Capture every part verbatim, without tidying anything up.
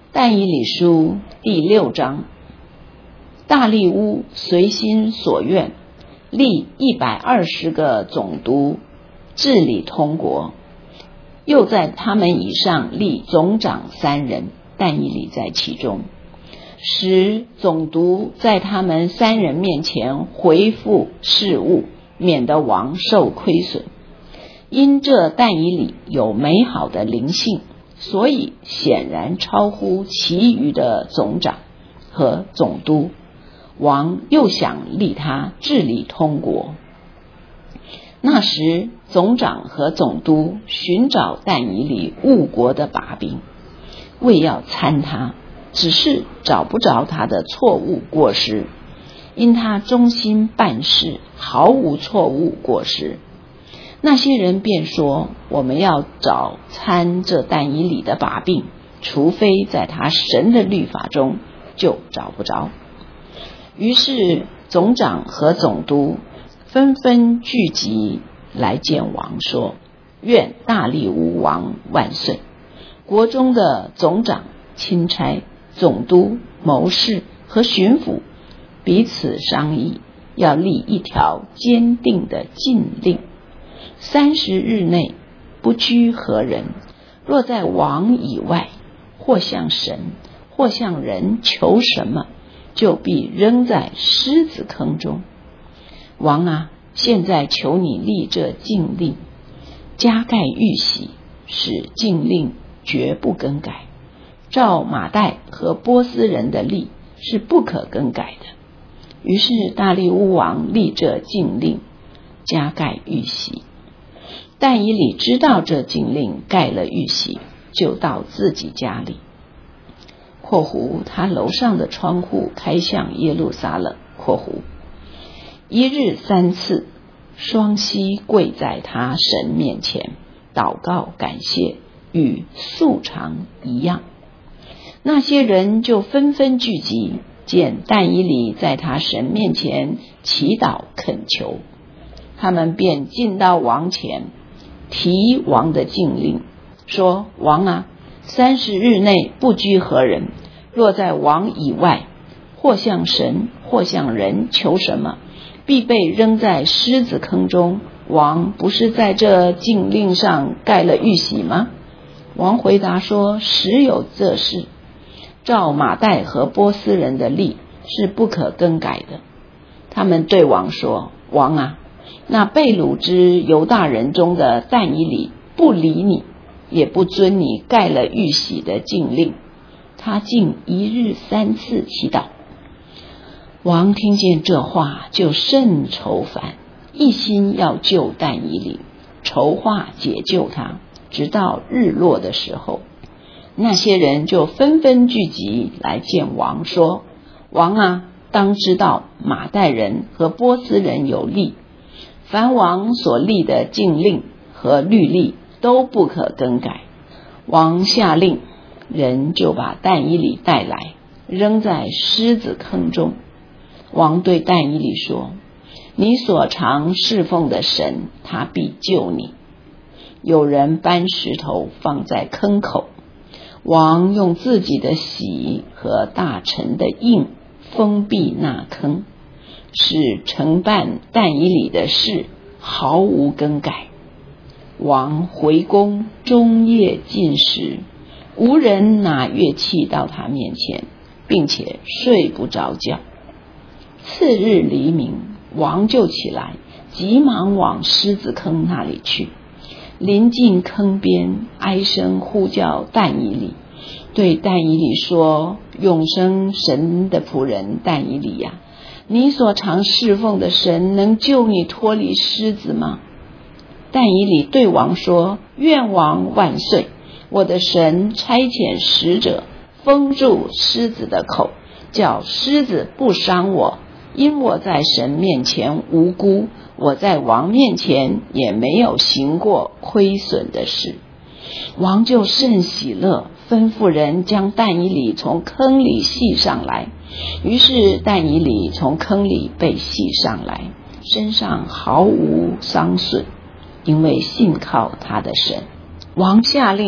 但以理书第六章，大利乌随心所愿立一百二十个总督治理通国，又在他们以上立总长三人，但以理在其中，使总督在他们三人面前回复事务，免得王受亏损。因这但以理有美好的灵性，所以显然超乎其余的总长和总督，王又想立他治理通国。那时总长和总督寻找但以理误国的把柄，为要参他，只是找不着他的错误过失，因他忠心办事，毫无错误过失。那些人便说，我们要找参这但以理的把柄，除非在他神的律法中，就找不着。于是总长和总督纷纷聚集来见王，说：愿大利乌王万岁！国中的总长、钦差、总督、谋士和巡抚彼此商议，要立一条坚定的禁令，三十日内不拘何人，若在王以外，或向神或向人求什么，就必扔在狮子坑中。王啊，现在求你立这禁令，加盖玉玺，使禁令绝不更改。照马代和波斯人的例是不可更改的。于是大利乌王立这禁令，加盖玉玺。但以理知道这禁令盖了玉玺，就到自己家里（括弧他楼上的窗户开向耶路撒冷）括弧一日三次，双膝跪在他神面前，祷告感谢，与素常一样。那些人就纷纷聚集，见但以理在他神面前祈祷恳求，他们便进到王前，提王的禁令，说：王啊，三十日内不拘何人，若在王以外，或向神或向人求什么，必被扔在狮子坑中。王不是在这禁令上盖了玉玺吗？王回答说：实有这事，照马代和波斯人的例是不可更改的。他们对王说：王啊，那被掳之犹大人中的但以理不理你，也不遵你盖了玉玺的禁令，他竟一日三次祈祷。王听见这话，就甚愁烦，一心要救但以理，筹划解救他，直到日落的时候。那些人就纷纷聚集来见王，说：王啊，当知道马代人和波斯人有例，凡王所立的禁令和律例都不可更改。王下令，人就把但以理带来，扔在狮子坑中。王对但以理说：你所常侍奉的神，他必救你。有人搬石头放在坑口，王用自己的玺和大臣的印封闭那坑，使承办但以理的事毫无更改。王回宫，终夜禁食，无人拿乐器到他面前，并且睡不着觉。次日黎明，王就起来，急忙往狮子坑那里去。临近坑边，哀声呼叫但以理，对但以理说：永生神的仆人但以理呀、啊，你所常侍奉的神能救你脱离狮子吗？但以理对王说：愿王万岁！我的神差遣使者封住狮子的口，叫狮子不伤我，因我在神面前无辜，我在王面前也没有行过亏损的事。王就甚喜乐，吩咐人将但以理从坑里系上来。于是但以理从坑里被系上来，身上毫无伤损，因为信靠他的神。王下令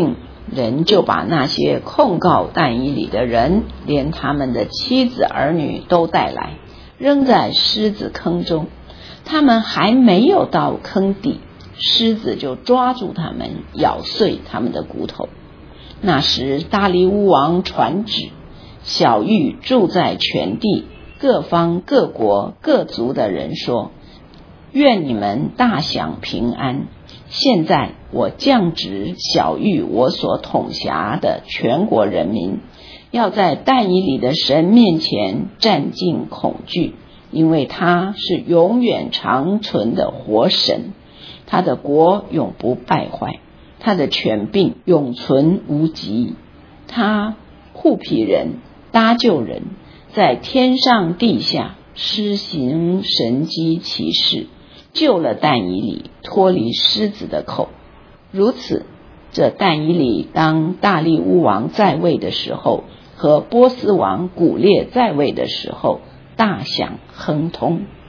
人就把那些控告但以理的人，连他们的妻子儿女都带来，扔在狮子坑中。他们还没有到坑底，狮子就抓住他们，咬碎他们的骨头。那时大利乌王传旨，晓谕住在全地各方各国各族的人说，愿你们大享平安。现在我降旨晓谕我所统辖的全国人民，要在但以理的神面前战尽恐惧，因为他是永远长存的活神，他的国永不败坏，他的权柄永存无极。他护庇人，搭救人，在天上地下施行神迹奇事，救了但以理脱离狮子的口。如此，这但以理当大利乌王在位的时候，和波斯王古列在位的时候，大享亨通。